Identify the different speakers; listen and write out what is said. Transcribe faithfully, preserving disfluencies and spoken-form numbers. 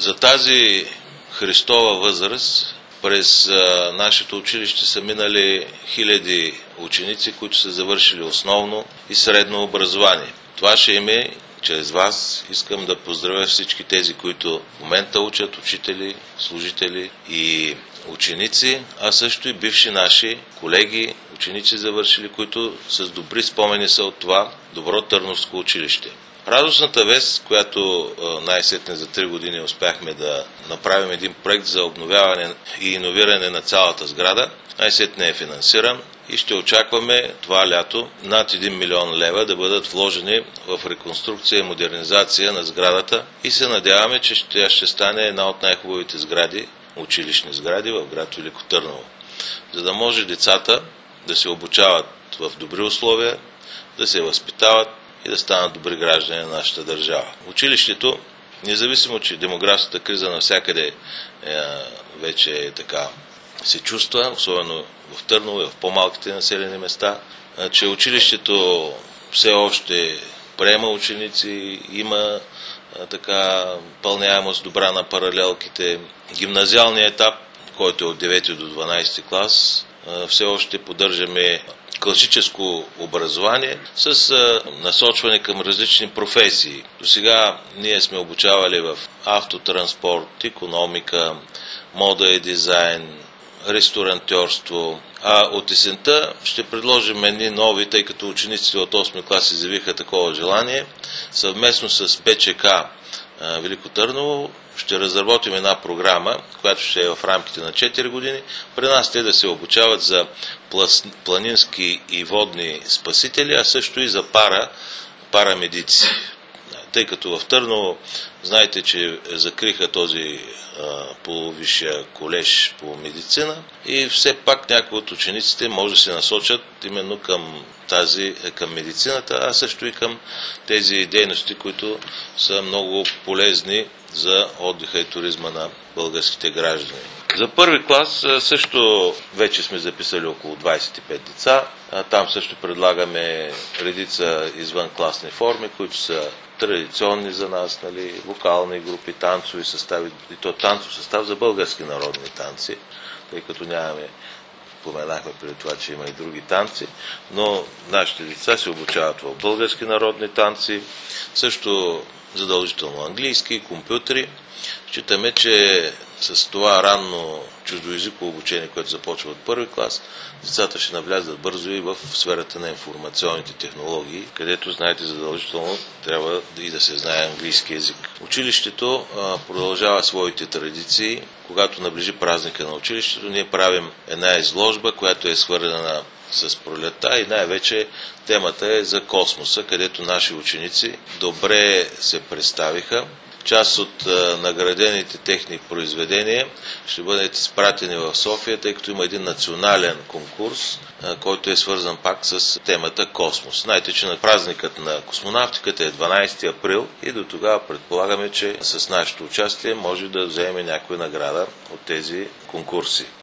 Speaker 1: За тази Христова възраст през а, нашето училище са минали хиляди ученици, които са завършили основно и средно образование. Това ще име, чрез вас искам да поздравя всички тези, които в момента учат, учители, служители и ученици, а също и бивши наши колеги, ученици завършили, които с добри спомени са от това добро Търновско училище. Радостната вест, която най-сетне за три години успяхме да направим един проект за обновяване и иновиране на цялата сграда, най-сетне е финансиран и ще очакваме това лято над един милион лева да бъдат вложени в реконструкция и модернизация на сградата и се надяваме, че тя ще стане една от най-хубавите сгради, училищни сгради в град Велико Търново, за да може децата да се обучават в добри условия, да се възпитават и да станат добри граждани на нашата държава. Училището, независимо, че демографската криза навсякъде е, вече е така се чувства, особено в Търново и в по-малките населени места, че училището все още приема ученици, има така пълняемост добра на паралелките. Гимназиалният етап, който е от девети до дванадесети клас, все още поддържаме класическо образование с насочване към различни професии. До сега ние сме обучавали в автотранспорт, икономика, мода и дизайн, ресторантьорство. А от есента ще предложим едни нови, тъй като учениците от осми клас изявиха такова желание. Съвместно с БЧК Велико Търново ще разработим една програма, която ще е в рамките на четири години. При нас те да се обучават за планински и водни спасители, а също и за пара, парамедици. Тъй като в Търново, знаете, че закриха този полувисшия колеж по медицина и все пак някои от учениците може да се насочат именно към тази, към медицината, а също и към тези дейности, които са много полезни за отдиха и туризма на българските граждани. За първи клас също вече сме записали около двадесет и пет деца. Там също предлагаме редица извънкласни форми, които са традиционни за нас, нали, вокални групи, танцови състави, и то танцов състав за български народни танци, тъй като нямаме, споменахме преди това, че има и други танци, но нашите деца се обучават в български народни танци, също задължително английски, компютри. Считаме, че с това ранно чуждоезиково обучение, което започва от първи клас, децата ще навлязат бързо и в сферата на информационните технологии, където, знаете, задължително трябва и да се знае английски език. Училището а, продължава своите традиции. Когато наближи празника на училището, ние правим една изложба, която е свързана с пролетта и най-вече темата е за космоса, където наши ученици добре се представиха. Част от а, наградените техни произведения ще бъдат изпратени в София, тъй като има един национален конкурс, а, който е свързан пак с темата космос. Знаете, че на празникът на космонавтиката е дванадесети април и до тогава предполагаме, че с нашето участие може да вземем някоя награда от тези конкурси.